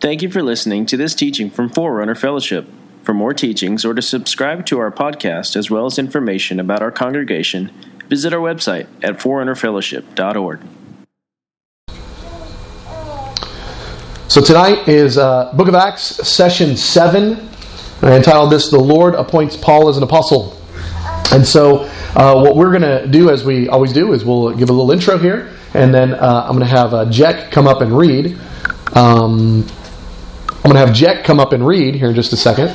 Thank you for listening to this teaching from Forerunner Fellowship. For more teachings or to subscribe to our podcast as well as information about our congregation, visit our website at forerunnerfellowship.org. So tonight is Book of Acts, Session 7. I entitled this, The Lord Appoints Paul as an Apostle. And so what we're going to do, as we always do, is we'll give a little intro here, and then I'm going to have Jack come up and read. I'm going to have Jack come up and read here in just a second.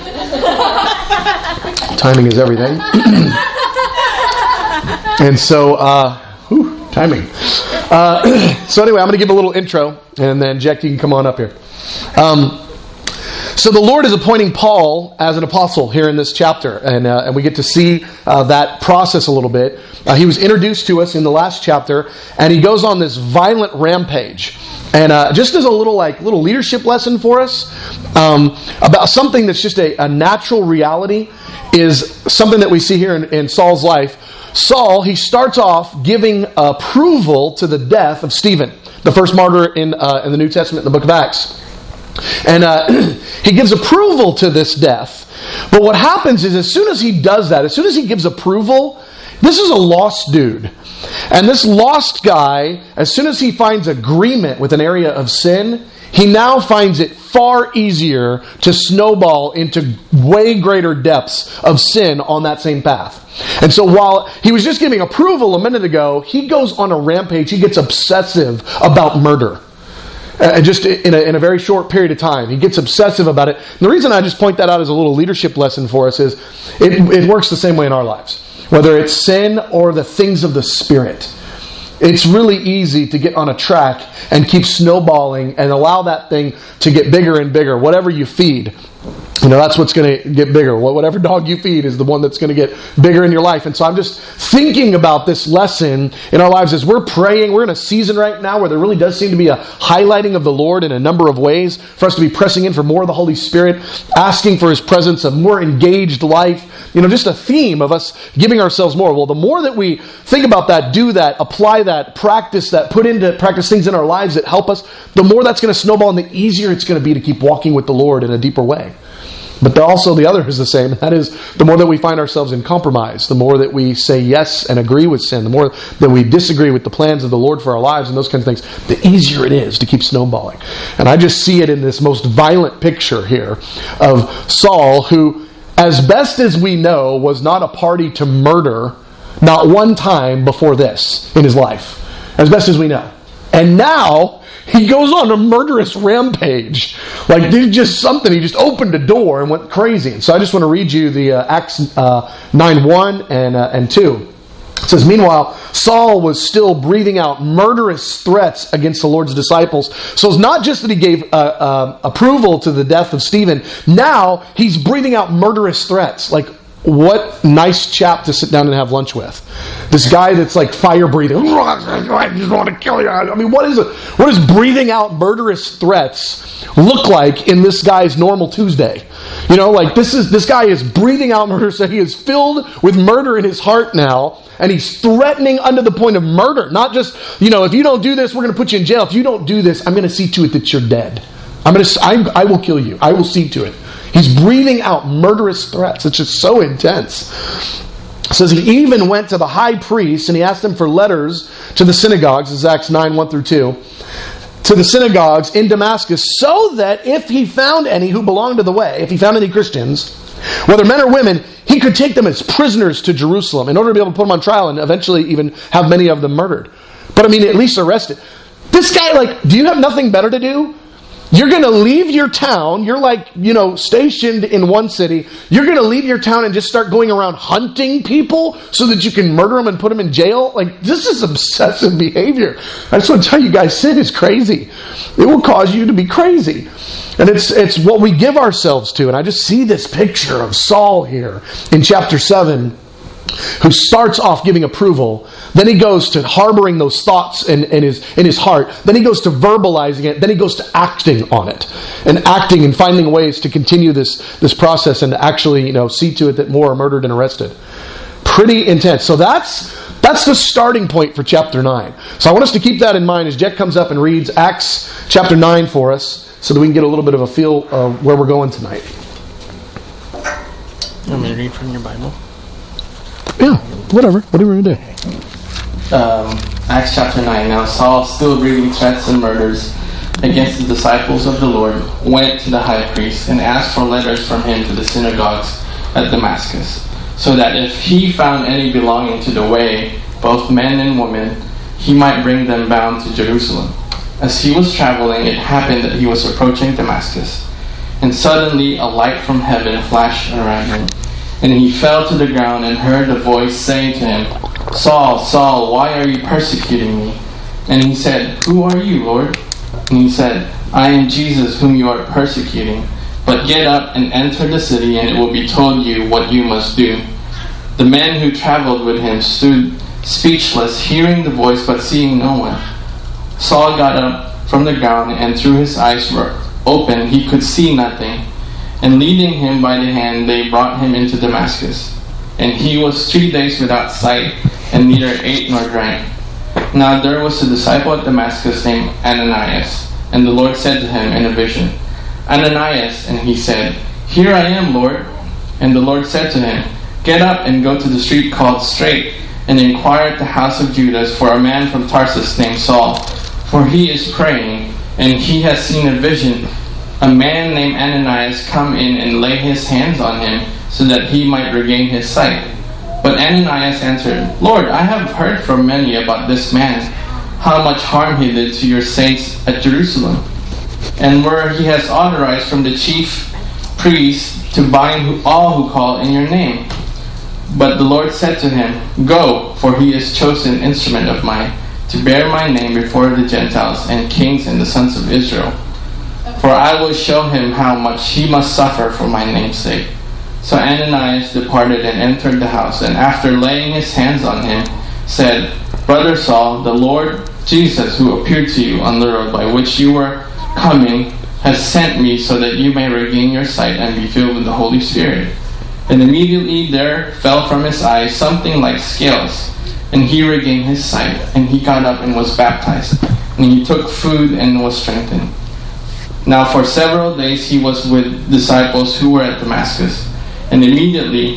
Timing is everything. And so, timing. So anyway, I'm going to give a little intro, and then Jack, you can come on up here. So the Lord is appointing Paul as an apostle here in this chapter, and we get to see that process a little bit. He was introduced to us in the last chapter, and he goes on this violent rampage. And just as a little leadership lesson for us about something that's just a natural reality is something that we see here in Saul's life. Saul, he starts off giving approval to the death of Stephen, the first martyr in the New Testament, in the book of Acts. And he gives approval to this death. But what happens is as soon as he does that, as soon as he gives approval, this is a lost dude. And this lost guy, as soon as he finds agreement with an area of sin, he now finds it far easier to snowball into way greater depths of sin on that same path. And so while he was just giving approval a minute ago, he goes on a rampage. He gets obsessive about murder. Just in a very short period of time. He gets obsessive about it. And the reason I just point that out as a little leadership lesson for us is it works the same way in our lives. Whether it's sin or the things of the Spirit. It's really easy to get on a track and keep snowballing and allow that thing to get bigger and bigger. Whatever you feed, that's what's going to get bigger. Whatever dog you feed is the one that's going to get bigger in your life. And so I'm just thinking about this lesson in our lives as we're praying. We're in a season right now where there really does seem to be a highlighting of the Lord in a number of ways for us to be pressing in for more of the Holy Spirit, asking for His presence, a more engaged life. Just a theme of us giving ourselves more. Well, the more that we think about that, do that, apply that, practice that, put into practice things in our lives that help us, the more that's going to snowball and the easier it's going to be to keep walking with the Lord in a deeper way. But also the other is the same. That is, the more that we find ourselves in compromise, the more that we say yes and agree with sin, the more that we disagree with the plans of the Lord for our lives and those kinds of things, the easier it is to keep snowballing. And I just see it in this most violent picture here of Saul, who, as best as we know, was not a party to murder not one time before this in his life. As best as we know. And now he goes on a murderous rampage. Like, there's just something. He just opened a door and went crazy. And so I just want to read you the Acts 9:1 and 2. It says, "Meanwhile, Saul was still breathing out murderous threats against the Lord's disciples." So it's not just that he gave approval to the death of Stephen. Now he's breathing out murderous threats. Like, what nice chap to sit down and have lunch with. This guy that's like fire breathing. I just want to kill you. I mean, what does breathing out murderous threats look like in this guy's normal Tuesday? This guy is breathing out murder, so he is filled with murder in his heart now, and he's threatening unto the point of murder. Not just, if you don't do this, we're going to put you in jail. If you don't do this, I'm going to see to it that you're dead. I will kill you. I will see to it. He's breathing out murderous threats. It's just so intense. It says he even went to the high priest and he asked him for letters to the synagogues. This is Acts 9:1-2. To the synagogues in Damascus, so that if he found any who belonged to the way, if he found any Christians, whether men or women, he could take them as prisoners to Jerusalem in order to be able to put them on trial and eventually even have many of them murdered. But at least arrested. This guy, do you have nothing better to do? You're going to leave your town. You're stationed in one city. You're going to leave your town and just start going around hunting people so that you can murder them and put them in jail. This is obsessive behavior. I just want to tell you guys, sin is crazy. It will cause you to be crazy. And it's what we give ourselves to. And I just see this picture of Saul here in chapter 7, who starts off giving approval. Then he goes to harboring those thoughts in his heart. Then he goes to verbalizing it. Then he goes to acting on it. And acting and finding ways to continue this process and to actually, see to it that more are murdered and arrested. Pretty intense. So that's the starting point for chapter 9. So I want us to keep that in mind as Jack comes up and reads Acts chapter 9 for us. so that we can get a little bit of a feel of where we're going tonight. You want me to read from your Bible? Yeah, whatever. Whatever you want to do. Acts chapter 9. Now Saul, still breathing threats and murders against the disciples of the Lord, went to the high priest and asked for letters from him to the synagogues at Damascus, so that if he found any belonging to the way, both men and women, he might bring them bound to Jerusalem. As he was traveling, it happened that he was approaching Damascus, and suddenly a light from heaven flashed around him. And he fell to the ground and heard a voice saying to him, Saul, Saul, why are you persecuting me? And he said, Who are you, Lord? And he said, I am Jesus whom you are persecuting. But get up and enter the city, and it will be told you what you must do. The men who traveled with him stood speechless, hearing the voice but seeing no one. Saul got up from the ground, and through his eyes were open, he could see nothing. And leading him by the hand, they brought him into Damascus. And he was 3 days without sight, and neither ate nor drank. Now there was a disciple at Damascus named Ananias. And the Lord said to him in a vision, Ananias, and he said, Here I am, Lord. And the Lord said to him, Get up and go to the street called Straight, and inquire at the house of Judas for a man from Tarsus named Saul. For he is praying, and he has seen a vision, a man named Ananias come in and lay his hands on him, so that he might regain his sight. But Ananias answered, Lord, I have heard from many about this man, how much harm he did to your saints at Jerusalem, and where he has authorized from the chief priests to bind all who call in your name. But the Lord said to him, Go, for he is chosen instrument of mine, to bear my name before the Gentiles and kings and the sons of Israel. For I will show him how much he must suffer for my name's sake. So Ananias departed and entered the house, and after laying his hands on him, said, Brother Saul, the Lord Jesus, who appeared to you on the road by which you were coming, has sent me so that you may regain your sight and be filled with the Holy Spirit. And immediately there fell from his eyes something like scales, and he regained his sight, and he got up and was baptized, and he took food and was strengthened. Now for several days he was with disciples who were at Damascus, and immediately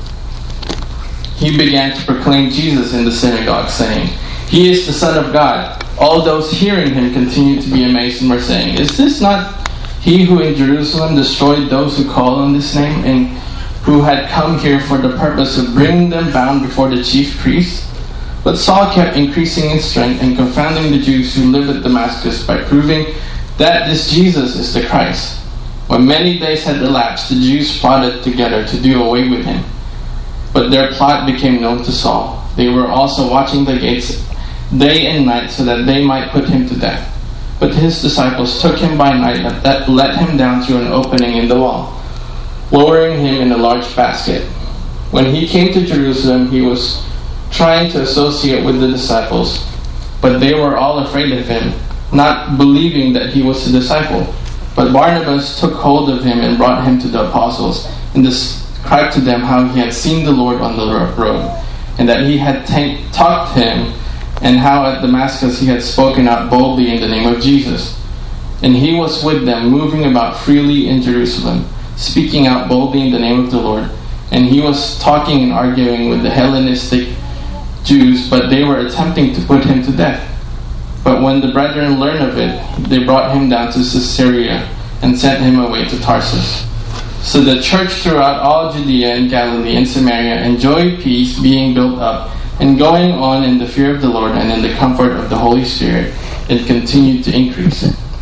he began to proclaim Jesus in the synagogue, saying, He is the Son of God. All those hearing him continued to be amazed and were saying, Is this not he who in Jerusalem destroyed those who call on this name, and who had come here for the purpose of bringing them bound before the chief priests? But Saul kept increasing in strength and confounding the Jews who lived at Damascus by proving that this Jesus is the Christ. When many days had elapsed, the Jews plotted together to do away with him. But their plot became known to Saul. They were also watching the gates day and night so that they might put him to death. But his disciples took him by night and let him down through an opening in the wall, lowering him in a large basket. When he came to Jerusalem, he was trying to associate with the disciples, but they were all afraid of him, not believing that he was a disciple. But Barnabas took hold of him and brought him to the apostles, and described to them how he had seen the Lord on the road, and that he had talked to him, and how at Damascus he had spoken out boldly in the name of Jesus. And he was with them, moving about freely in Jerusalem, speaking out boldly in the name of the Lord. And he was talking and arguing with the Hellenistic Jews, but they were attempting to put him to death. But when the brethren learned of it, they brought him down to Caesarea and sent him away to Tarsus. So the church throughout all Judea and Galilee and Samaria enjoyed peace, being built up and going on in the fear of the Lord and in the comfort of the Holy Spirit. It continued to increase.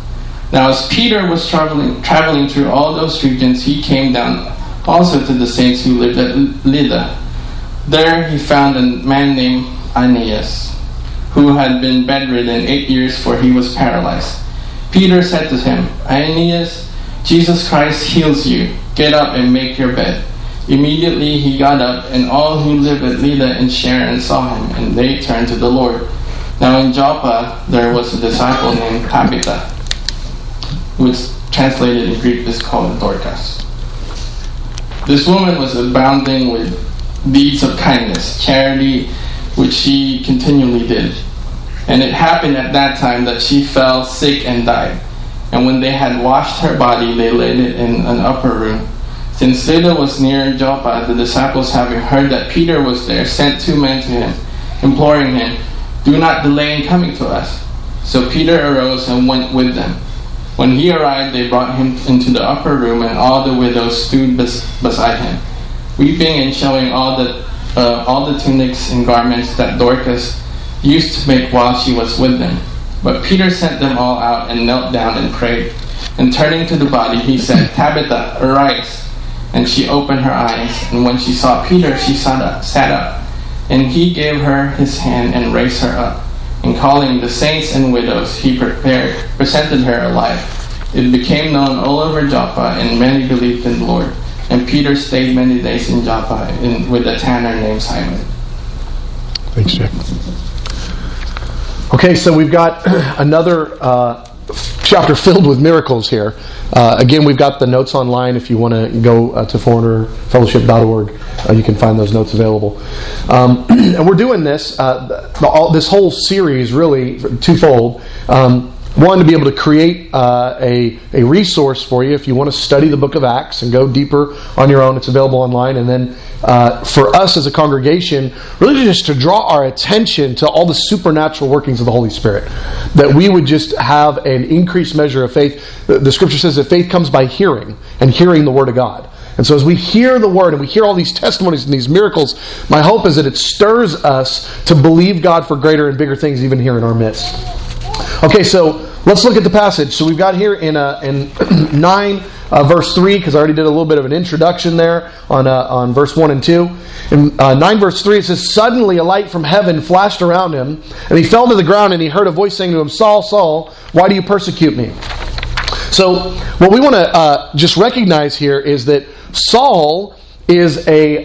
Now as Peter was traveling through all those regions, he came down also to the saints who lived at Lydda. There he found a man named Aeneas, who had been bedridden 8 years, for he was paralyzed. Peter said to him, Aeneas, Jesus Christ heals you. Get up and make your bed. Immediately he got up, and all who lived at Lydda and Sharon saw him, and they turned to the Lord. Now in Joppa there was a disciple named Tabitha, which translated in Greek is called Dorcas. This woman was abounding with deeds of kindness, charity, which she continually did. And it happened at that time that she fell sick and died. And when they had washed her body, they laid it in an upper room. Since Lydda was near Joppa, the disciples, having heard that Peter was there, sent 2 men to him, imploring him, "Do not delay in coming to us." So Peter arose and went with them. When he arrived, they brought him into the upper room, and all the widows stood beside him, weeping and showing all the tunics and garments that Dorcas used to make while she was with them. But Peter sent them all out and knelt down and prayed. And turning to the body, he said, "Tabitha, arise." And she opened her eyes, and when she saw Peter, she sat up. And he gave her his hand and raised her up. And calling the saints and widows, he presented her alive. It became known all over Joppa, and many believed in the Lord. And Peter stayed many days in Joppa with a tanner named Simon. Thanks, Jack. Okay, so we've got another chapter filled with miracles here. Again, we've got the notes online. If you want to go to foreignerfellowship.org, you can find those notes available. And we're doing this, this whole series really twofold. One, to be able to create a resource for you if you want to study the book of Acts and go deeper on your own. It's available online. And then for us as a congregation, really just to draw our attention to all the supernatural workings of the Holy Spirit. That we would just have an increased measure of faith. The Scripture says that faith comes by hearing, and hearing the Word of God. And so as we hear the Word and we hear all these testimonies and these miracles, my hope is that it stirs us to believe God for greater and bigger things even here in our midst. Okay, so let's look at the passage. So we've got here in 9 verse 3, because I already did a little bit of an introduction there on verse 1 and 2. In 9 verse 3 it says, "Suddenly a light from heaven flashed around him, and he fell to the ground, and he heard a voice saying to him, 'Saul, Saul, why do you persecute me?'" So what we want to just recognize here is that Saul is a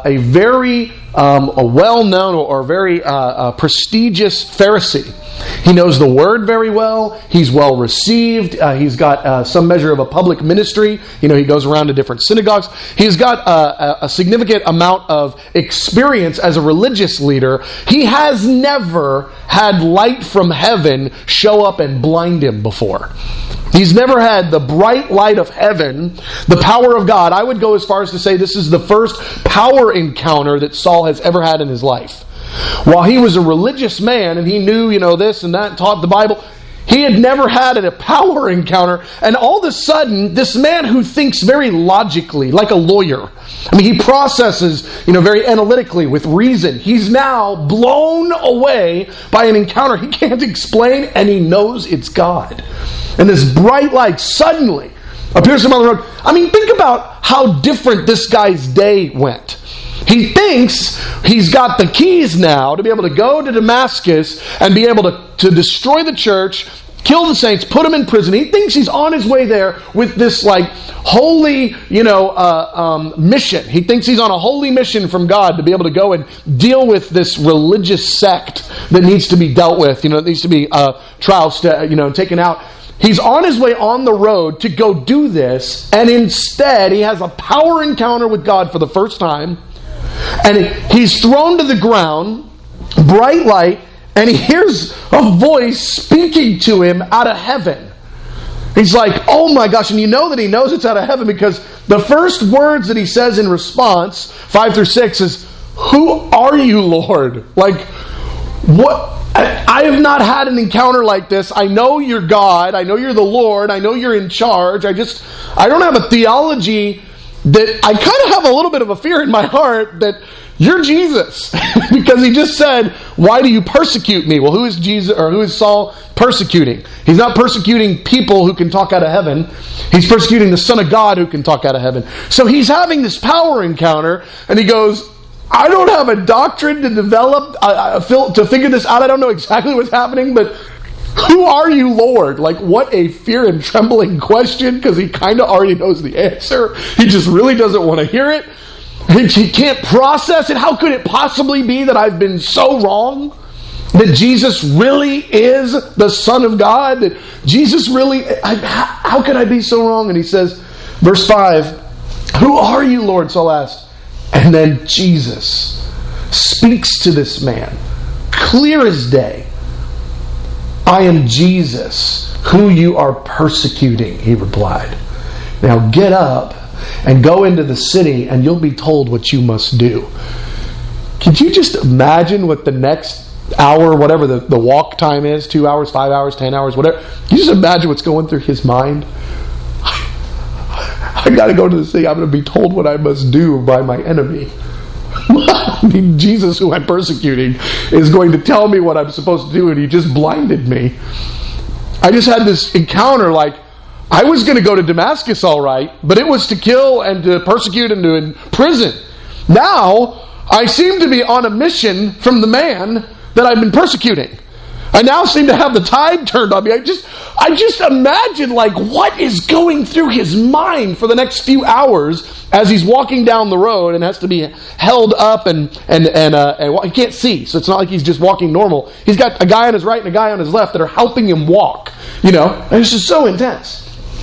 very well-known or very prestigious Pharisee. He knows the Word very well. He's well received. He's got some measure of a public ministry. You know, he goes around to different synagogues. He's got a significant amount of experience as a religious leader. He has never had light from heaven show up and blind him before. He's never had the bright light of heaven, the power of God. I would go as far as to say this is the first power encounter that Saul has ever had in his life. While he was a religious man and he knew, this and that, and taught the Bible, he had never had a power encounter. And all of a sudden, this man who thinks very logically, like a lawyer, he processes, very analytically with reason. He's now blown away by an encounter he can't explain, and he knows it's God. And this bright light suddenly appears to him on the road. Think about how different this guy's day went. He thinks he's got the keys now to be able to go to Damascus and be able to destroy the church, kill the saints, put them in prison. He thinks he's on his way there with this holy, mission. He thinks he's on a holy mission from God to be able to go and deal with this religious sect that needs to be dealt with. It needs to be trounced, taken out. He's on his way on the road to go do this, and instead he has a power encounter with God for the first time. And he's thrown to the ground, bright light, and he hears a voice speaking to him out of heaven. He's like, oh my gosh, and you know that he knows it's out of heaven because the first words that he says in response, 5 through 6, is, "Who are you, Lord?" What? I have not had an encounter like this. I know you're God. I know you're the Lord. I know you're in charge. I don't have a theology that I kind of have a little bit of a fear in my heart that you're Jesus. Because he just said, "Why do you persecute me?" Well, who is Jesus or who is Saul persecuting? He's not persecuting people who can talk out of heaven. He's persecuting the Son of God who can talk out of heaven. So he's having this power encounter, and he goes, "I don't have a doctrine to develop to figure this out. I don't know exactly what's happening, but who are you, Lord?" What a fear and trembling question, because he kind of already knows the answer. He just really doesn't want to hear it. He can't process it. How could it possibly be that I've been so wrong? That Jesus really is the Son of God? That Jesus really... How could I be so wrong? And he says, verse 5, "Who are you, Lord?" Saul asked. And then Jesus speaks to this man, clear as day. "I am Jesus, who you are persecuting," he replied. "Now get up and go into the city, and you'll be told what you must do." Could you just imagine what the next hour, whatever the walk time is, 2 hours, 5 hours, 10 hours, whatever. Can you just imagine what's going through his mind? I got to go to the city. I'm going to be told what I must do by my enemy. I mean, Jesus, who I'm persecuting, is going to tell me what I'm supposed to do, and he just blinded me. I just had this encounter like, I was going to go to Damascus all right, but it was to kill and to persecute and to imprison. Now, I seem to be on a mission from the man that I've been persecuting. I now seem to have the tide turned on me. I just imagine like what is going through his mind for the next few hours as he's walking down the road and has to be held up and he can't see. So it's not like he's just walking normal. He's got a guy on his right and a guy on his left that are helping him walk. You know, and it's just so intense.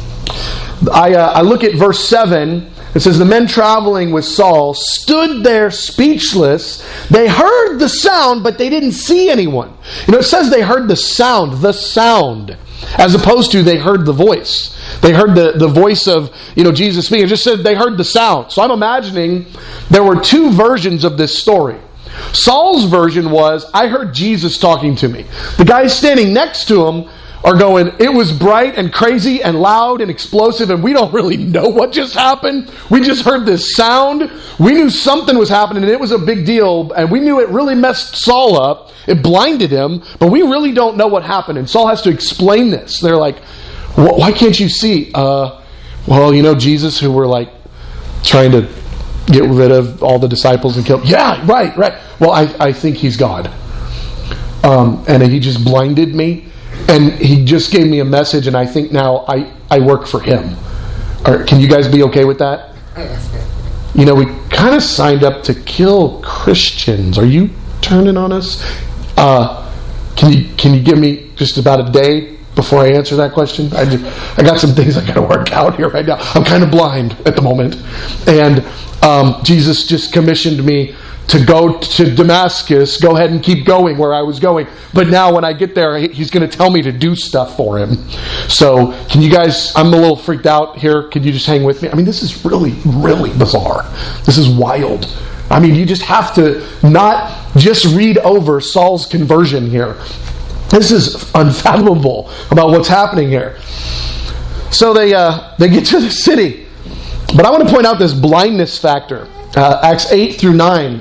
I look at verse 7. It says, "The men traveling with Saul stood there speechless. They heard the sound, but they didn't see anyone." You know, it says they heard the sound, as opposed to they heard the voice. They heard the voice of, Jesus speaking. It just said they heard the sound. So I'm imagining there were two versions of this story. Saul's version was, I heard Jesus talking to me. The guys standing next to him are going, it was bright and crazy and loud and explosive, and we don't really know what just happened. We just heard this sound. We knew something was happening, and it was a big deal, and we knew it really messed Saul up. It blinded him, but we really don't know what happened, and Saul has to explain this. They're like, why can't you see? Jesus, who were like trying to get rid of all the disciples and kill. Yeah, right. Well, I think he's God. And he just blinded me. And he just gave me a message, and I think now I work for him. Can you guys be okay with that? We kind of signed up to kill Christians. Are you turning on us? Can you give me just about a day before I answer that question? I got some things I got to work out here right now. I'm kind of blind at the moment. And Jesus just commissioned me to go to Damascus, go ahead and keep going where I was going. But now when I get there, he's going to tell me to do stuff for him. So can you guys, I'm a little freaked out here. Can you just hang with me? I mean, this is really, really bizarre. This is wild. I mean, you just have to not just read over Saul's conversion here. This is unfathomable about what's happening here. So they get to the city. But I want to point out this blindness factor. Acts 9, 8 through 9.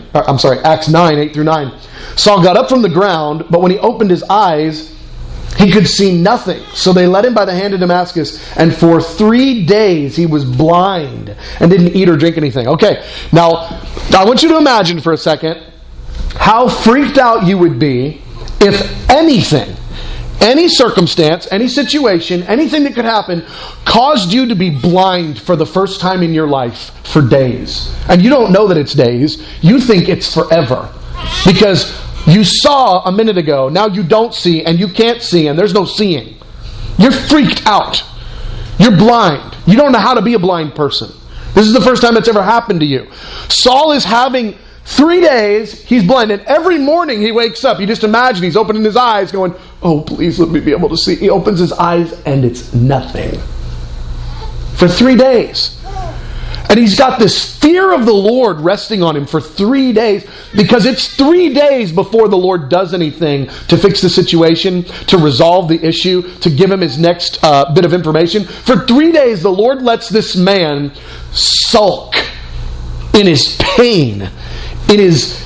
Saul got up from the ground, but when he opened his eyes, he could see nothing. So they led him by the hand to Damascus, and for 3 days he was blind and didn't eat or drink anything. Okay, now I want you to imagine for a second how freaked out you would be if anything, any circumstance, any situation, anything that could happen caused you to be blind for the first time in your life for days. And you don't know that it's days. You think it's forever. Because you saw a minute ago, now you don't see, and you can't see, and there's no seeing. You're freaked out. You're blind. You don't know how to be a blind person. This is the first time it's ever happened to you. Saul is having 3 days, he's blind, and every morning he wakes up. You just imagine he's opening his eyes going, oh, please let me be able to see. He opens his eyes and it's nothing. For 3 days. And he's got this fear of the Lord resting on him for 3 days, because it's 3 days before the Lord does anything to fix the situation, to resolve the issue, to give him his next bit of information. For 3 days, the Lord lets this man sulk in his pain, in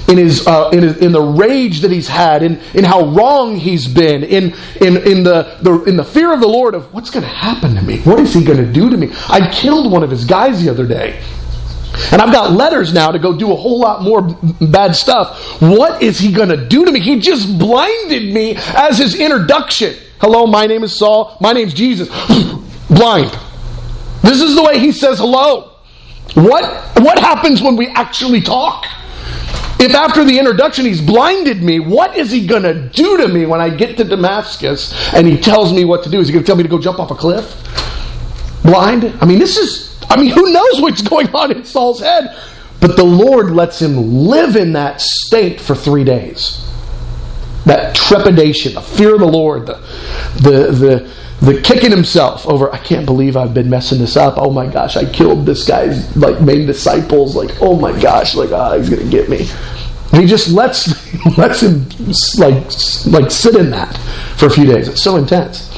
the rage that he's had, in how wrong he's been, in the fear of the Lord of what's going to happen to me? What is he going to do to me? I killed one of his guys the other day, and I've got letters now to go do a whole lot more bad stuff. What is he going to do to me? He just blinded me as his introduction. Hello, my name is Saul. My name's Jesus. Blind. This is the way he says hello. What happens when we actually talk? If after the introduction he's blinded me, what is he going to do to me when I get to Damascus and he tells me what to do? Is he going to tell me to go jump off a cliff? Blind? Who knows what's going on in Saul's head? But the Lord lets him live in that state for 3 days. That trepidation, the fear of the Lord, the the kicking himself over, I can't believe I've been messing this up. Oh my gosh, I killed this guy's main disciples. Oh my gosh, he's going to get me. And he just lets him sit in that for a few days. It's so intense.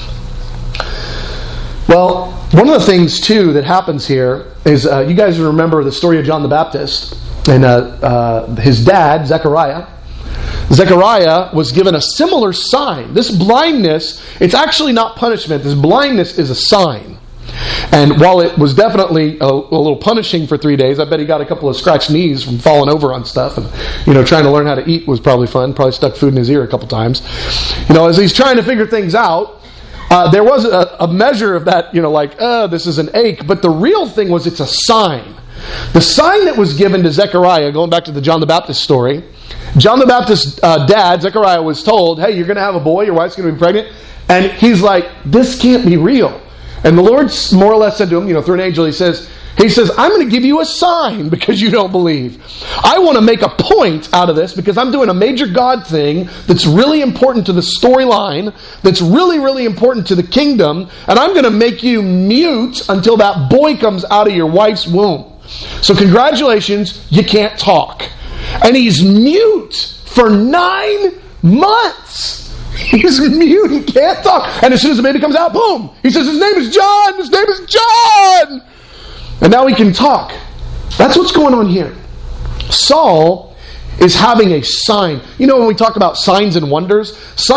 Well, one of the things too that happens here is you guys remember the story of John the Baptist and his dad, Zechariah. Zechariah was given a similar sign. This blindness, it's actually not punishment. This blindness is a sign. And while it was definitely a little punishing for 3 days, I bet he got a couple of scratched knees from falling over on stuff. And, trying to learn how to eat was probably fun. Probably stuck food in his ear a couple times. As he's trying to figure things out, there was a measure of that, this is an ache. But the real thing was it's a sign. The sign that was given to Zechariah, going back to the John the Baptist story, John the Baptist's dad, Zechariah, was told, hey, you're going to have a boy, your wife's going to be pregnant. And he's like, this can't be real. And the Lord more or less said to him, through an angel, he says, I'm going to give you a sign because you don't believe. I want to make a point out of this because I'm doing a major God thing that's really important to the storyline, that's really, really important to the kingdom, and I'm going to make you mute until that boy comes out of your wife's womb. So congratulations, you can't talk. And he's mute for 9 months. He's mute. He can't talk. And as soon as the baby comes out, boom, he says, his name is John. His name is John. And now he can talk. That's what's going on here. Saul is having a sign. When we talk about signs and wonders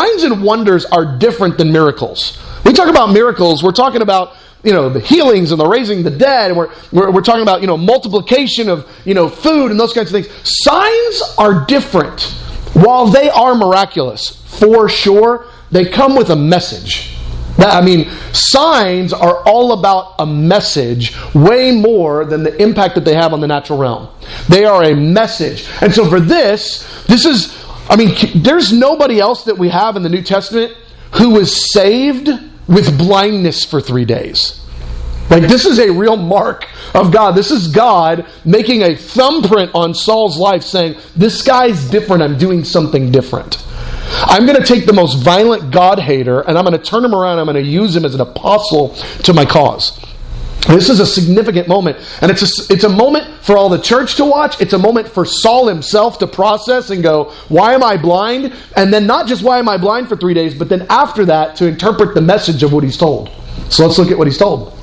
are different than miracles. We talk about miracles, we're talking about the healings and the raising the dead, and we're talking about multiplication of food and those kinds of things. Signs are different. While they are miraculous, for sure, they come with a message. Signs are all about a message way more than the impact that they have on the natural realm. They are a message. And so for this is, there's nobody else that we have in the New Testament who was saved with blindness for 3 days. This is a real mark of God. This is God making a thumbprint on Saul's life saying, this guy's different. I'm doing something different. I'm going to take the most violent God hater and I'm going to turn him around. I'm going to use him as an apostle to my cause. This is a significant moment. And it's a moment for all the church to watch. It's a moment for Saul himself to process and go, why am I blind? And then not just why am I blind for 3 days, but then after that to interpret the message of what he's told. So let's look at what he's told.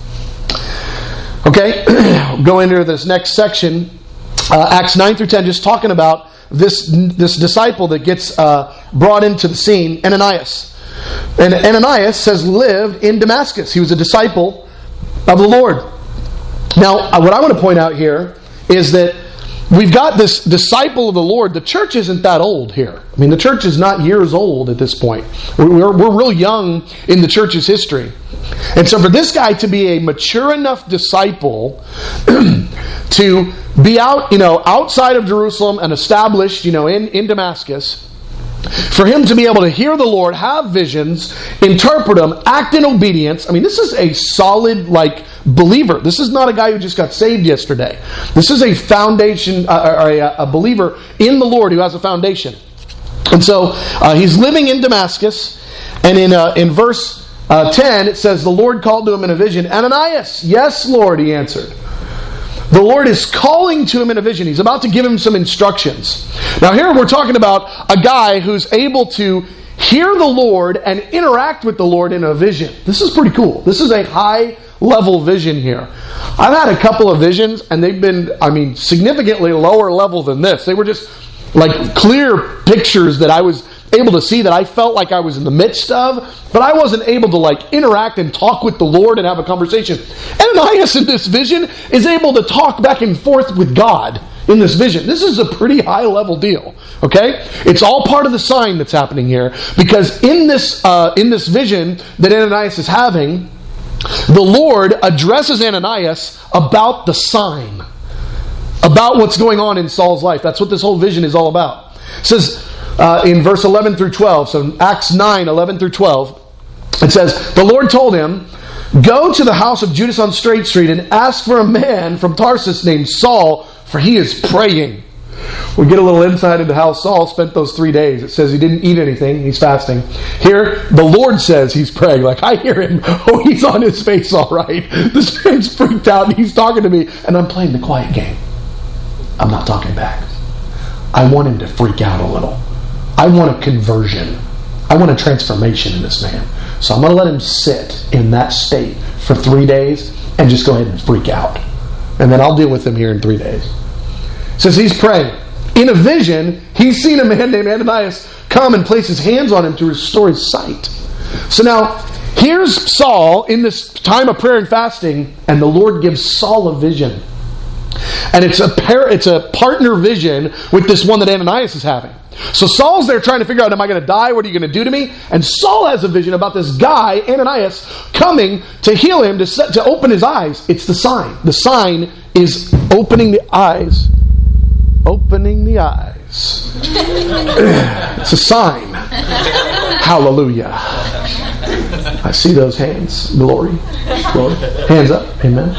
Okay, go into this next section, Acts 9 through 10, just talking about this disciple that gets brought into the scene, Ananias. And Ananias lived in Damascus. He was a disciple of the Lord. Now, what I want to point out here is that we've got this disciple of the Lord. The church isn't that old here. The church is not years old at this point. We're real young in the church's history. And so for this guy to be a mature enough disciple to be outside of Jerusalem and established, in Damascus, for him to be able to hear the Lord, have visions, interpret them, act in obedience. This is a solid, believer. This is not a guy who just got saved yesterday. This is a foundation, a believer in the Lord who has a foundation. And so he's living in Damascus, and in verse 10, it says, the Lord called to him in a vision, Ananias. Yes, Lord, he answered. The Lord is calling to him in a vision. He's about to give him some instructions. Now here we're talking about a guy who's able to hear the Lord and interact with the Lord in a vision. This is pretty cool. This is a high level vision here. I've had a couple of visions and they've been, significantly lower level than this. They were just clear pictures that I was able to see that I felt like I was in the midst of, but I wasn't able to interact and talk with the Lord and have a conversation. Ananias in this vision is able to talk back and forth with God in this vision. This is a pretty high level deal. Okay? It's all part of the sign that's happening here, because in this vision that Ananias is having, the Lord addresses Ananias about the sign, about what's going on in Saul's life. That's what this whole vision is all about. It says in verse 11 through 12, so Acts 9, 11 through 12, it says, the Lord told him, go to the house of Judas on Straight Street and ask for a man from Tarsus named Saul, for he is praying. We get a little insight into how Saul spent those 3 days. It says he didn't eat anything. He's fasting. Here, the Lord says he's praying. Like, I hear him. Oh, he's on his face all right. This man's freaked out and he's talking to me. And I'm playing the quiet game. I'm not talking back. I want him to freak out a little. I want a conversion. I want a transformation in this man. So I'm going to let him sit in that state for 3 days and just go ahead and freak out. And then I'll deal with him here in 3 days. It says he's praying. In a vision, he's seen a man named Ananias come and place his hands on him to restore his sight. So now, here's Saul in this time of prayer and fasting, and the Lord gives Saul a vision. And it's a partner vision with this one that Ananias is having. So Saul's there trying to figure out, am I going to die? What are you going to do to me? And Saul has a vision about this guy, Ananias, coming to heal him, to open his eyes. It's the sign. The sign is opening the eyes. Opening the eyes. It's a sign. Hallelujah. I see those hands. Glory. Glory. Hands up. Amen.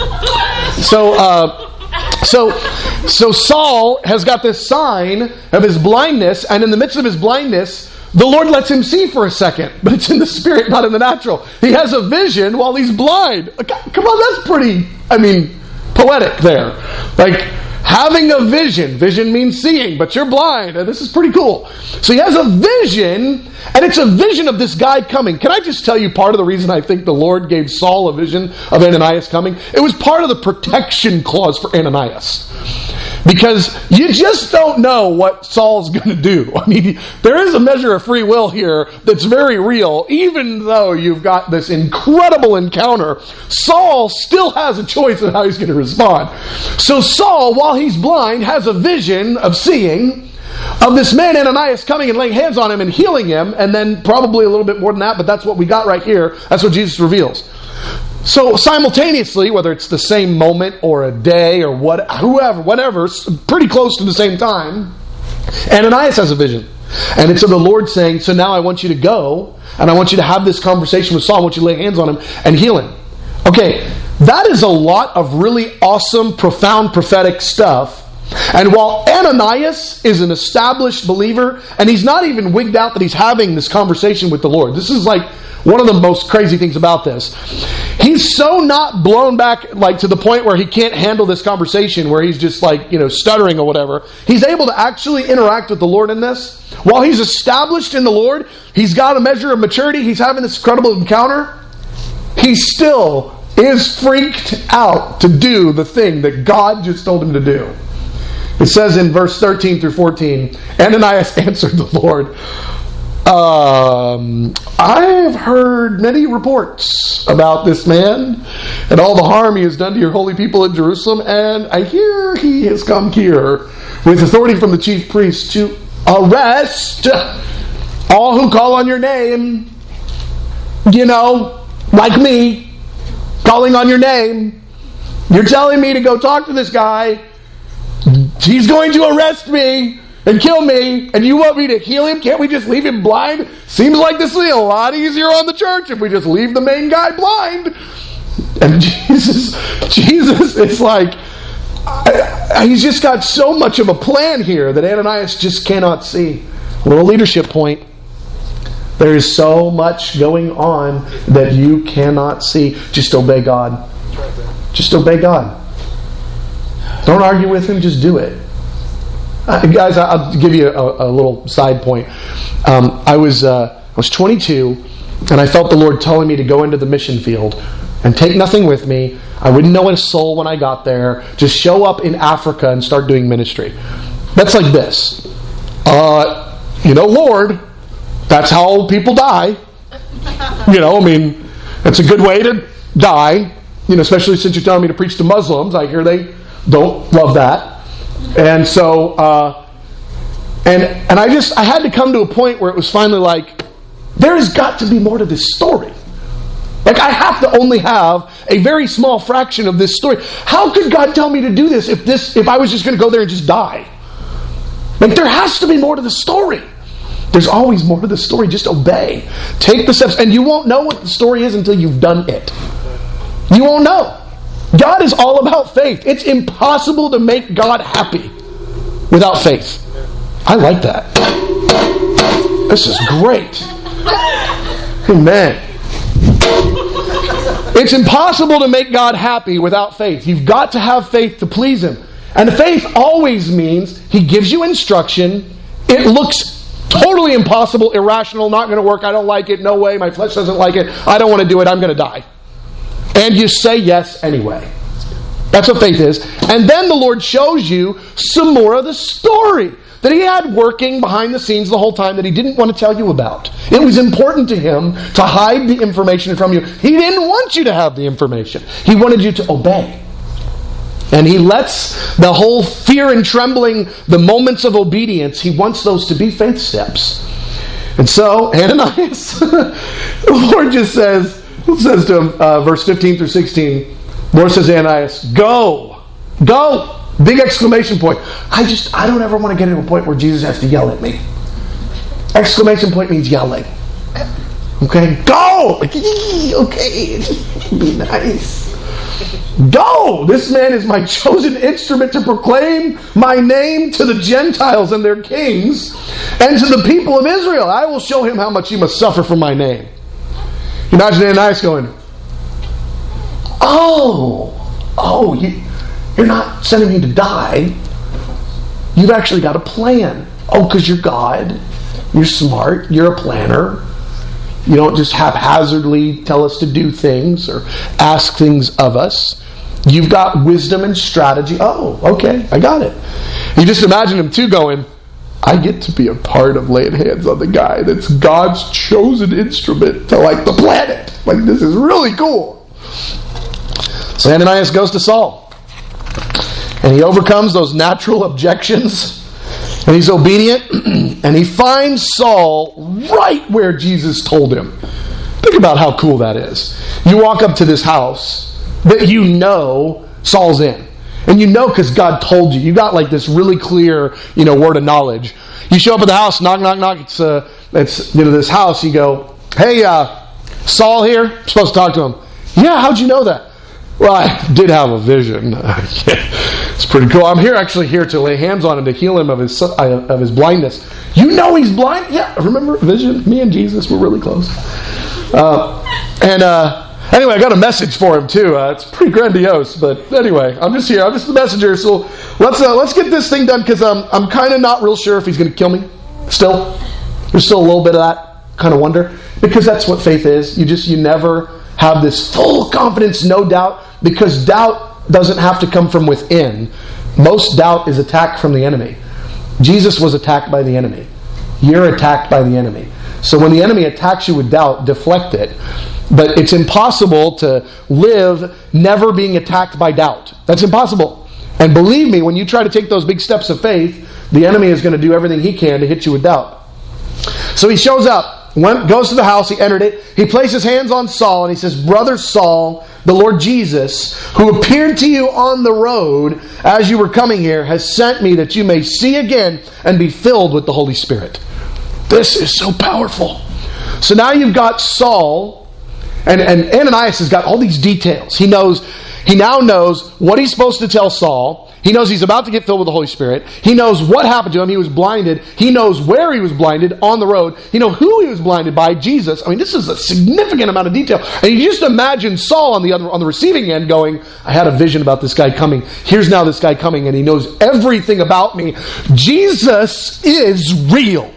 So Saul has got this sign of his blindness, and in the midst of his blindness, the Lord lets him see for a second, but it's in the spirit, not in the natural. He has a vision while he's blind. Come on, that's pretty, poetic there. Like, having a vision. Vision means seeing, but you're blind, and this is pretty cool. So he has a vision, and it's a vision of this guy coming. Can I just tell you part of the reason I think the Lord gave Saul a vision of Ananias coming? It was part of the protection clause for Ananias. Because you just don't know what Saul's going to do. There is a measure of free will here that's very real. Even though you've got this incredible encounter, Saul still has a choice of how he's going to respond. So Saul, while he's blind, has a vision of seeing of this man Ananias coming and laying hands on him and healing him, and then probably a little bit more than that, but that's what we got right here. That's what Jesus reveals. So simultaneously, whether it's the same moment or a day or whatever, pretty close to the same time, Ananias has a vision. And it's of the Lord saying, so now I want you to go, and I want you to have this conversation with Saul. I want you to lay hands on him and heal him. Okay, that is a lot of really awesome, profound prophetic stuff. And while Ananias is an established believer, and he's not even wigged out that he's having this conversation with the Lord. This is like one of the most crazy things about this. He's so not blown back, like to the point where he can't handle this conversation, where he's just like, stuttering or whatever. He's able to actually interact with the Lord in this. While he's established in the Lord, he's got a measure of maturity, he's having this incredible encounter, he still is freaked out to do the thing that God just told him to do. It says in verse 13 through 14, Ananias answered the Lord, I have heard many reports about this man and all the harm he has done to your holy people in Jerusalem, and I hear he has come here with authority from the chief priest to arrest all who call on your name. Like me, calling on your name. You're telling me to go talk to this guy. He's going to arrest me and kill me, and you want me to heal him? Can't we just leave him blind? Seems like this will be a lot easier on the church if we just leave the main guy blind. And Jesus is like, he's just got so much of a plan here that Ananias just cannot see. A little leadership point. There is so much going on that you cannot see. Just obey God. Just obey God. Don't argue with him, just do it. Guys, I'll give you a little side point. I was 22, and I felt the Lord telling me to go into the mission field and take nothing with me. I wouldn't know a soul when I got there. Just show up in Africa and start doing ministry. That's like this. Lord, that's how people die. It's a good way to die. Especially since you're telling me to preach to Muslims. I hear they don't love that. And so, and I had to come to a point where it was finally like, there has got to be more to this story. Like, I have to only have a very small fraction of this story. How could God tell me to do this if I was just going to go there and just die? Like, there has to be more to the story. There's always more to the story. Just obey. Take the steps. And you won't know what the story is until you've done it. You won't know. God is all about faith. It's impossible to make God happy. without faith. I like that. This is great. Amen. It's impossible to make God happy without faith. You've got to have faith to please Him. And faith always means He gives you instruction. It looks totally impossible, irrational, not going to work, I don't like it, no way, my flesh doesn't like it, I don't want to do it, I'm going to die. And you say yes anyway. That's what faith is. And then the Lord shows you some more of the story that He had working behind the scenes the whole time that He didn't want to tell you about. It was important to Him to hide the information from you. He didn't want you to have the information. He wanted you to obey. And He lets the whole fear and trembling, the moments of obedience, He wants those to be faith steps. And so, Ananias, the Lord just says to him, verse 15 through 16, the Lord says to Ananias, go! Big exclamation point. I don't ever want to get to a point where Jesus has to yell at me. Exclamation point means yelling. Okay? Go! Okay, just be nice. Go! This man is my chosen instrument to proclaim my name to the Gentiles and their kings and to the people of Israel. I will show him how much he must suffer for my name. Imagine Ananias going, you're not sending me to die. You've actually got a plan. Oh, because you're God. You're smart. You're a planner. You don't just haphazardly tell us to do things or ask things of us. You've got wisdom and strategy. Oh, okay, I got it. You just imagine him too going, I get to be a part of laying hands on the guy that's God's chosen instrument to the planet. This is really cool. So Ananias goes to Saul. And he overcomes those natural objections. And he's obedient. And he finds Saul right where Jesus told him. Think about how cool that is. You walk up to this house that you know Saul's in. And you know because God told you. You got this really clear, word of knowledge. You show up at the house, knock, knock, knock. It's this house. You go, hey, Saul here. I'm supposed to talk to him. Yeah, how'd you know that? Well, I did have a vision. It's pretty cool. I'm actually here to lay hands on him to heal him of his blindness. You know he's blind? Yeah, remember vision? Me and Jesus were really close. Anyway, I got a message for him too. It's pretty grandiose, but anyway, I'm just here. I'm just the messenger. So let's get this thing done because I'm kind of not real sure if he's going to kill me. Still, there's still a little bit of that kind of wonder because that's what faith is. You never have this full confidence, no doubt, because doubt doesn't have to come from within. Most doubt is attacked from the enemy. Jesus was attacked by the enemy. You're attacked by the enemy. So when the enemy attacks you with doubt, deflect it. But it's impossible to live never being attacked by doubt. That's impossible. And believe me, when you try to take those big steps of faith, the enemy is going to do everything he can to hit you with doubt. So he shows up. Goes to the house, he entered it, he places hands on Saul, and he says, Brother Saul, the Lord Jesus, who appeared to you on the road as you were coming here, has sent me that you may see again and be filled with the Holy Spirit. This is so powerful. So now you've got Saul, and Ananias has got all these details. He now knows what he's supposed to tell Saul. He knows he's about to get filled with the Holy Spirit. He knows what happened to him. He was blinded. He knows where he was blinded on the road. He knows who he was blinded by, Jesus. I mean, this is a significant amount of detail. And you just imagine Saul on the receiving end going, I had a vision about this guy coming. Here's now this guy coming, and he knows everything about me. Jesus is real.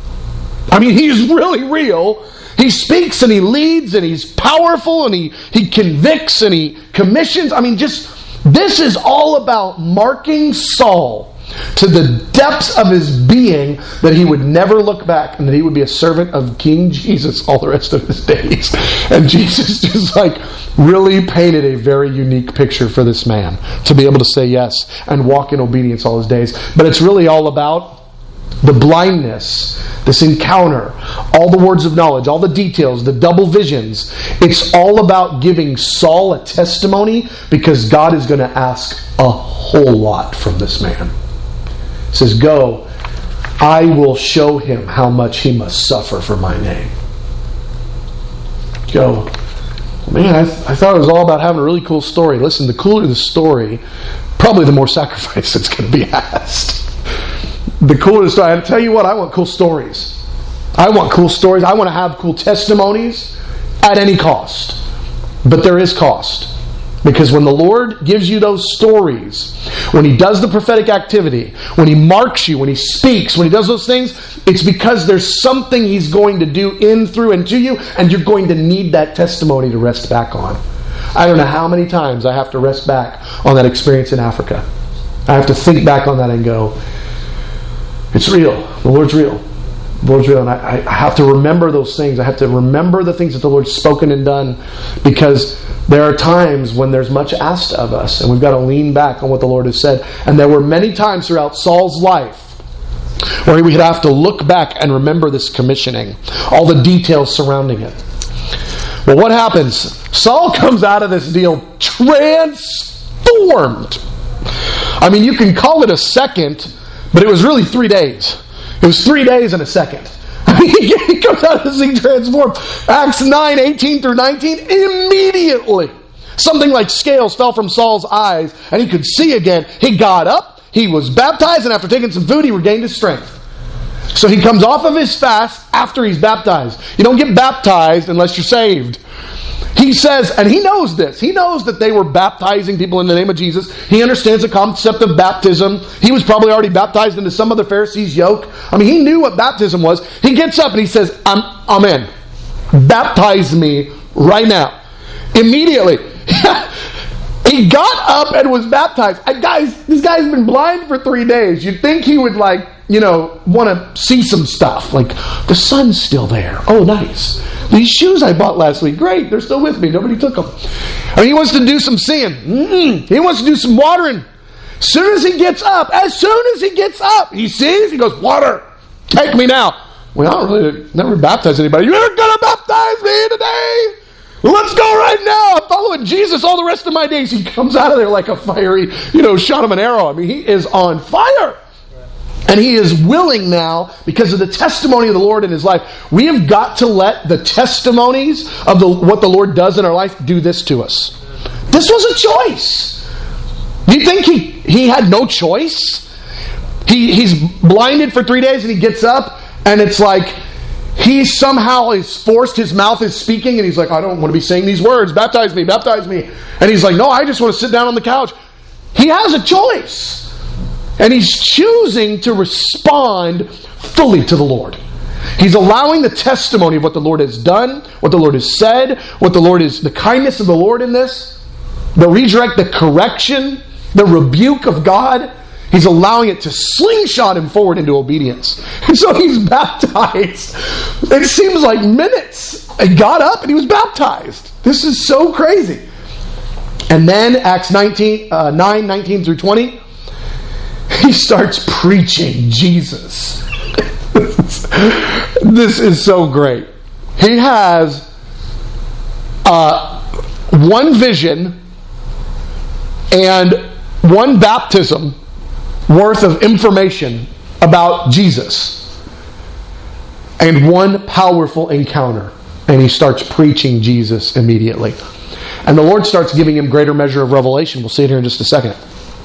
I mean, he's really real. He speaks and he leads and he's powerful and he convicts and he commissions. I mean, this is all about marking Saul to the depths of his being that he would never look back and that he would be a servant of King Jesus all the rest of his days. And Jesus just really painted a very unique picture for this man to be able to say yes and walk in obedience all his days. But it's really all about the blindness, this encounter, all the words of knowledge, all the details, the double visions. It's all about giving Saul a testimony because God is going to ask a whole lot from this man. He says, go, I will show him how much he must suffer for my name. Go. Man, I thought it was all about having a really cool story. Listen, the cooler the story, probably the more sacrifice that's going to be asked. the coolest story. I tell you what, I want cool stories. I want cool stories. I want to have cool testimonies at any cost. But there is cost. Because when the Lord gives you those stories, when He does the prophetic activity, when He marks you, when He speaks, when He does those things, it's because there's something He's going to do in, through, and to you, and you're going to need that testimony to rest back on. I don't know how many times I have to rest back on that experience in Africa. I have to think back on that and go, it's real. The Lord's real. The Lord's real. And I have to remember those things. I have to remember the things that the Lord's spoken and done, because there are times when there's much asked of us, and we've got to lean back on what the Lord has said. And there were many times throughout Saul's life where we would have to look back and remember this commissioning, all the details surrounding it. Well, what happens? Saul comes out of this deal transformed. I mean, you can call it a second, but it was really 3 days. It was 3 days and a second. He comes out of this thing transformed. Acts 9, 18 through 19, immediately something like scales fell from Saul's eyes, and he could see again. He got up, he was baptized, and after taking some food, he regained his strength. So he comes off of his fast after he's baptized. You don't get baptized unless you're saved. He says, and he knows this. He knows that they were baptizing people in the name of Jesus. He understands the concept of baptism. He was probably already baptized into some other Pharisees' yoke. I mean, he knew what baptism was. He gets up and he says, I'm in. Baptize me right now. Immediately. He got up and was baptized. This guy's been blind for 3 days. You'd think he would want to see some stuff. Like, the sun's still there. Oh, nice. These shoes I bought last week, great. They're still with me. Nobody took them. I mean, he wants to do some seeing. He wants to do some watering. As soon as he gets up, he sees, he goes, water, take me now. Well, I don't really never baptize anybody. You're going to baptize me today. Let's go right now. I'm following Jesus all the rest of my days. He comes out of there like a fiery, shot him an arrow. I mean, he is on fire. And he is willing now, because of the testimony of the Lord in his life. We have got to let the testimonies of what the Lord does in our life do this to us. This was a choice. Do you think he had no choice? He's blinded for 3 days and he gets up and it's like he somehow is forced, his mouth is speaking and he's like, I don't want to be saying these words. Baptize me, baptize me. And he's like, no, I just want to sit down on the couch. He has a choice. And he's choosing to respond fully to the Lord. He's allowing the testimony of what the Lord has done, what the Lord has said, the kindness of the Lord in this, the redirect, the correction, the rebuke of God. He's allowing it to slingshot him forward into obedience. And so he's baptized. It seems like minutes. He got up and he was baptized. This is so crazy. And then Acts 9, 19 through 20, he starts preaching Jesus. This is so great. He has one vision and one baptism worth of information about Jesus, and one powerful encounter, and he starts preaching Jesus immediately. And the Lord starts giving him greater measure of revelation. We'll see it here in just a second.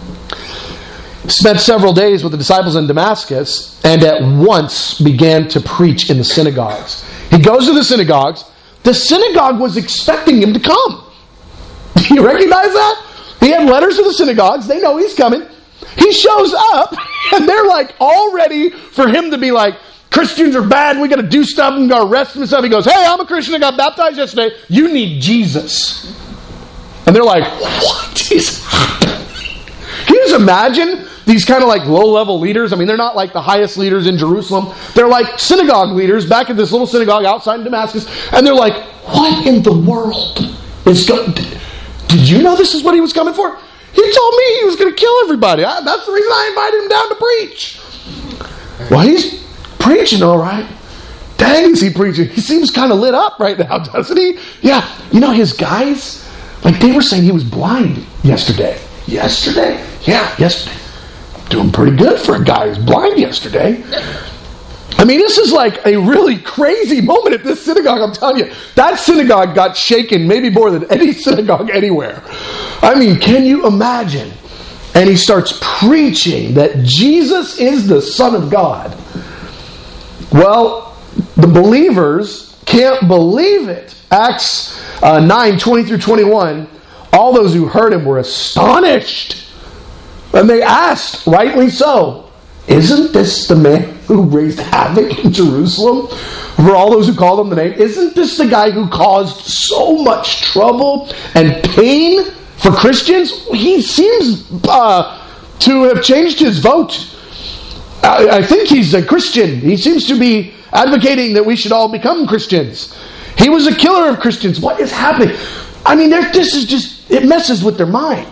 Spent several days with the disciples in Damascus, and at once began to preach in the synagogues. He goes to the synagogues. The synagogue was expecting him to come. Do you recognize that? He had letters to the synagogues. They know he's coming. He shows up, and they're like all ready for him to be like, Christians are bad, we got to do stuff, and got to arrest him and stuff. He goes, hey, I'm a Christian, I got baptized yesterday. You need Jesus. And they're like, what is happening? Can you just imagine these kind of like low-level leaders? I mean, they're not like the highest leaders in Jerusalem. They're like synagogue leaders back at this little synagogue outside in Damascus. And they're like, what in the world is going... Did you know this is what he was coming for? He told me he was going to kill everybody. That's the reason I invited him down to preach. Well, he's preaching all right. Dang, is he preaching? He seems kind of lit up right now, doesn't he? Yeah. You know, his guys, like they were saying he was blind yesterday. Yesterday? Yeah, yesterday. Doing pretty good for a guy who's blind yesterday. I mean, this is like a really crazy moment at this synagogue. I'm telling you, that synagogue got shaken maybe more than any synagogue anywhere. I mean, can you imagine and he starts preaching that Jesus is the Son of God. Well, the believers can't believe it. Acts 9, 20 through 21, all those who heard him were astonished. And they asked, rightly so, isn't this the man who raised havoc in Jerusalem for all those who called him the name? Isn't this the guy who caused so much trouble and pain for Christians? He seems to have changed his vote. I think he's a Christian. He seems to be advocating that we should all become Christians. He was a killer of Christians. What is happening? I mean, this is just, it messes with their mind.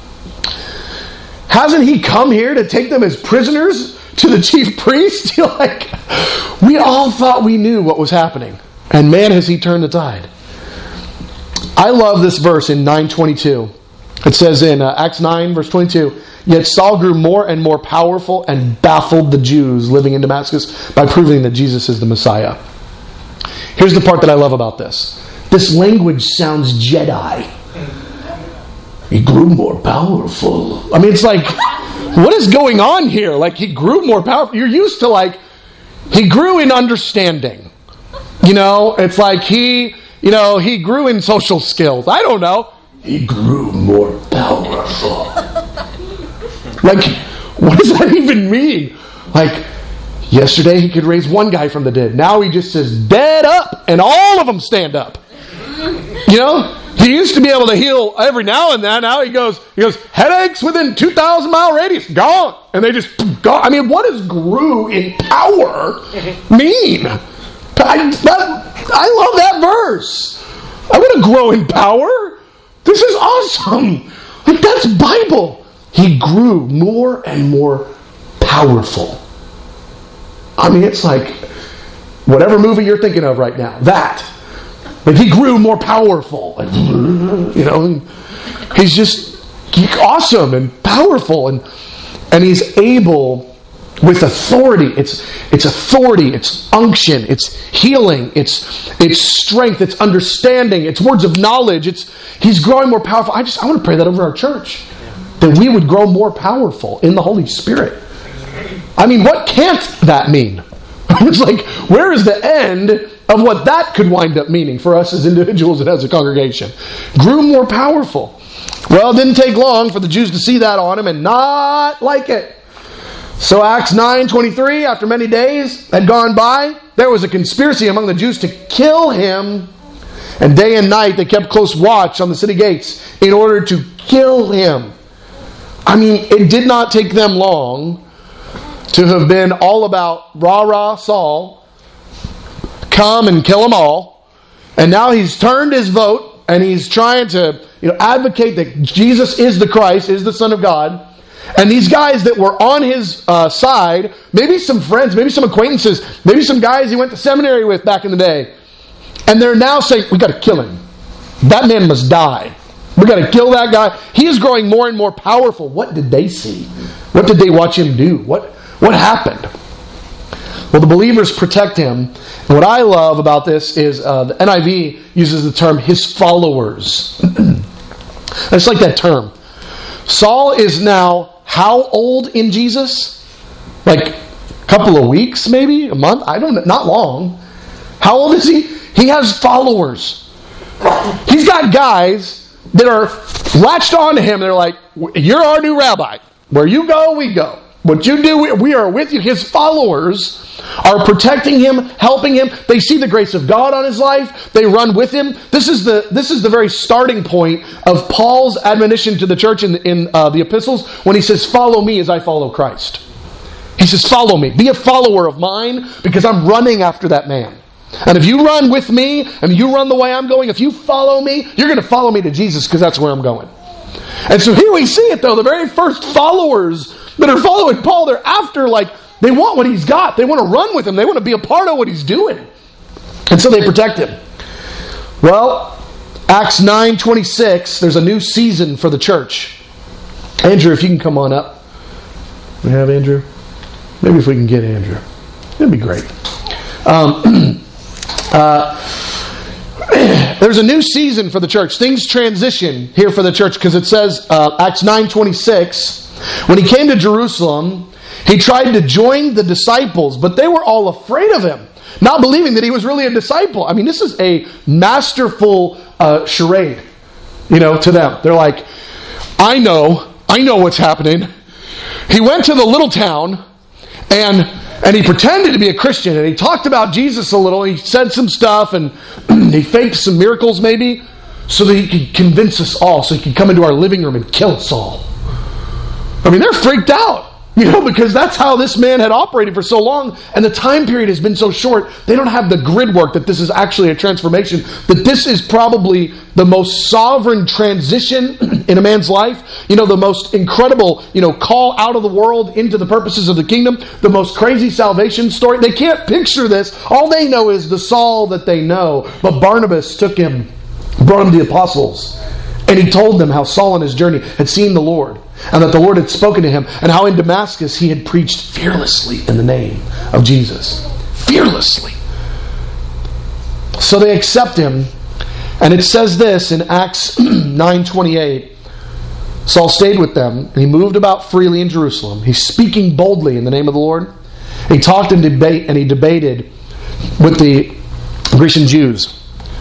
Hasn't he come here to take them as prisoners to the chief priest? Like, we all thought we knew what was happening. And man, has he turned the tide. I love this verse in 9:22. It says in Acts 9, verse 22, yet Saul grew more and more powerful and baffled the Jews living in Damascus by proving that Jesus is the Messiah. Here's the part that I love about this. This language sounds Jedi. He grew more powerful. I mean, it's like, what is going on here? Like, he grew more powerful. You're used to, like, he grew in understanding. You know, it's like he grew in social skills. I don't know. He grew more powerful. Like, what does that even mean? Like, yesterday he could raise one guy from the dead. Now he just says, dead up, and all of them stand up. You know? He used to be able to heal every now and then. Now he goes, headaches within 2,000 mile radius, gone. And they just gone. I mean, what does grew in power mean? I love that verse. I want to grow in power. This is awesome. Like, that's Bible. He grew more and more powerful. I mean, it's like whatever movie you're thinking of right now, that. Like, he grew more powerful. Like, you know, he's awesome and powerful, and he's able with authority. It's authority, it's unction, it's healing, it's strength, it's understanding, it's words of knowledge. He's growing more powerful. I want to pray that over our church, that we would grow more powerful in the Holy Spirit. I mean, what can't that mean? It's like, where is the end of what that could wind up meaning for us as individuals and as a congregation? Grew more powerful. Well, it didn't take long for the Jews to see that on him and not like it. So Acts 9:23, after many days had gone by, there was a conspiracy among the Jews to kill him. And day and night they kept close watch on the city gates in order to kill him. I mean, it did not take them long to have been all about rah-rah Saul, come and kill them all. And now he's turned his vote and he's trying to advocate that Jesus is the Christ, is the Son of God. And these guys that were on his side, maybe some friends, maybe some acquaintances, maybe some guys he went to seminary with back in the day, and they're now saying, we got to kill him. That man must die. We got to kill that guy. He is growing more and more powerful. What did they see? What did they watch him do? What happened? Well, the believers protect him. And what I love about this is the NIV uses the term his followers. I just like that term. Saul is now how old in Jesus? Like a couple of weeks, maybe? A month? I don't know. Not long. How old is he? He has followers. He's got guys that are latched on to him. They're like, you're our new rabbi. Where you go, we go. What you do, we are with you. His followers are protecting him, helping him. They see the grace of God on his life. They run with him. This is the very starting point of Paul's admonition to the church in the epistles when he says, follow me as I follow Christ. He says, follow me. Be a follower of mine because I'm running after that man. And if you run with me and you run the way I'm going, if you follow me, you're going to follow me to Jesus because that's where I'm going. And so here we see it though. The very first followers that are following Paul, they're after, they want what he's got. They want to run with him. They want to be a part of what he's doing. And so they protect him. Well, Acts 9:26, there's a new season for the church. Andrew, if you can come on up. We have Andrew? Maybe if we can get Andrew. That'd be great. There's a new season for the church. Things transition here for the church because it says, Acts 9:26, When he came to Jerusalem, he tried to join the disciples, but they were all afraid of him, not believing that he was really a disciple. I mean, this is a masterful charade, to them. They're like, I know what's happening. He went to the little town and he pretended to be a Christian, and he talked about Jesus a little. He said some stuff, and he faked some miracles maybe, so that he could convince us all, so he could come into our living room and kill us all. I mean, they're freaked out, because that's how this man had operated for so long, and the time period has been so short. They don't have the grid work that this is actually a transformation, that this is probably the most sovereign transition in a man's life, the most incredible, call out of the world into the purposes of the kingdom, the most crazy salvation story. They can't picture this. All they know is the Saul that they know. But Barnabas took him, brought him to the apostles, and he told them how Saul on his journey had seen the Lord, and that the Lord had spoken to him, and how in Damascus he had preached fearlessly in the name of Jesus. Fearlessly. So they accept him, and it says this in Acts 9:28. Saul stayed with them, and he moved about freely in Jerusalem. He's speaking boldly in the name of the Lord. He talked and debated with the Grecian Jews.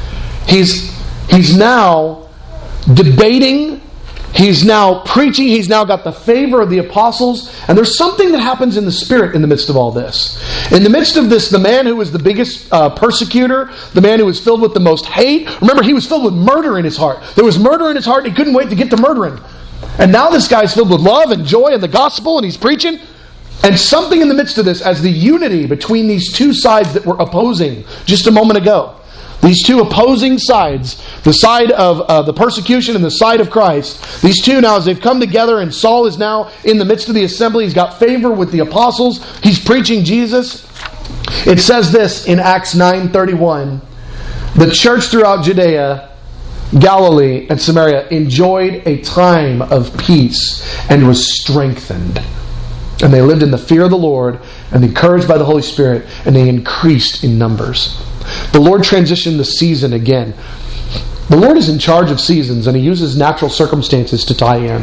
He's now debating. He's now preaching. He's now got the favor of the apostles. And there's something that happens in the Spirit in the midst of all this. In the midst of this, the man who was the biggest persecutor, the man who was filled with the most hate, remember, he was filled with murder in his heart. There was murder in his heart, and he couldn't wait to get to murdering. And now this guy's filled with love and joy and the gospel, and he's preaching. And something in the midst of this, as the unity between these two sides that were opposing just a moment ago, these two opposing sides, the side of the persecution and the side of Christ, these two now, as they've come together, and Saul is now in the midst of the assembly, he's got favor with the apostles, he's preaching Jesus. It says this in Acts 9:31, the church throughout Judea, Galilee, and Samaria enjoyed a time of peace and was strengthened. And they lived in the fear of the Lord and encouraged by the Holy Spirit, and they increased in numbers. The Lord transitioned the season again. The Lord is in charge of seasons, and He uses natural circumstances to tie in.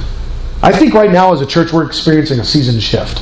I think right now as a church we're experiencing a season shift.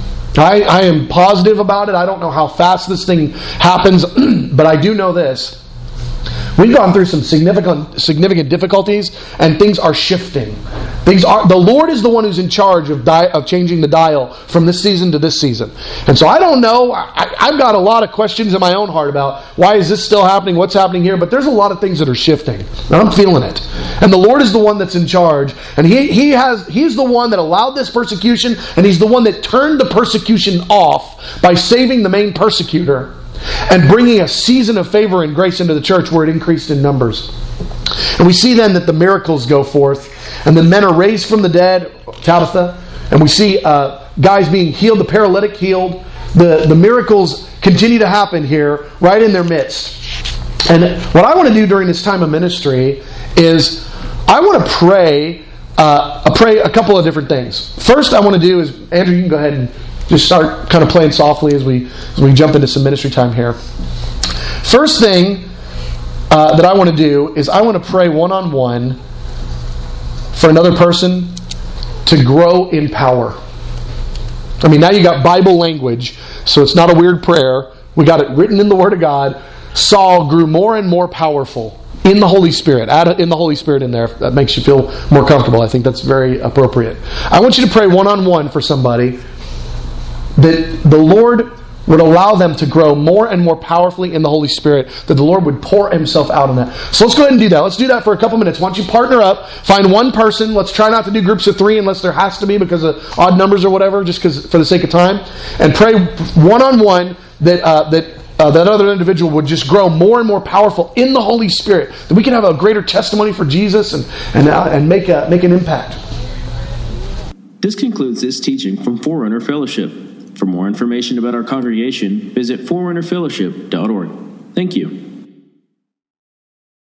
I am positive about it. I don't know how fast this thing happens, but I do know this. We've gone through some significant difficulties, and things are shifting. The Lord is the one who's in charge of changing the dial from this season to this season. And so I don't know. I've got a lot of questions in my own heart about why is this still happening, what's happening here, but there's a lot of things that are shifting. And I'm feeling it. And the Lord is the one that's in charge. And He's the one that allowed this persecution, and He's the one that turned the persecution off by saving the main persecutor and bringing a season of favor and grace into the church where it increased in numbers. And we see then that the miracles go forth, and the men are raised from the dead, Tabitha, and we see guys being healed, the paralytic healed. The miracles continue to happen here, right in their midst. And what I want to do during this time of ministry is I want to pray a couple of different things. First I want to do is, Andrew, you can go ahead and just start kind of playing softly as we jump into some ministry time here. First thing that I want to do is I want to pray one-on-one for another person to grow in power. I mean, now you got Bible language, so it's not a weird prayer. We got it written in the Word of God. Saul grew more and more powerful in the Holy Spirit. Add in the Holy Spirit in there if that makes you feel more comfortable. I think that's very appropriate. I want you to pray one-on-one for somebody that the Lord would allow them to grow more and more powerfully in the Holy Spirit, that the Lord would pour Himself out on that. So let's go ahead and do that. Let's do that for a couple minutes. Why don't you partner up, find one person. Let's try not to do groups of 3 unless there has to be because of odd numbers or whatever, just for the sake of time. And pray one-on-one that other individual would just grow more and more powerful in the Holy Spirit, that we can have a greater testimony for Jesus and make an impact. This concludes this teaching from Forerunner Fellowship. For more information about our congregation, visit forerunnerfellowship.org. Thank you.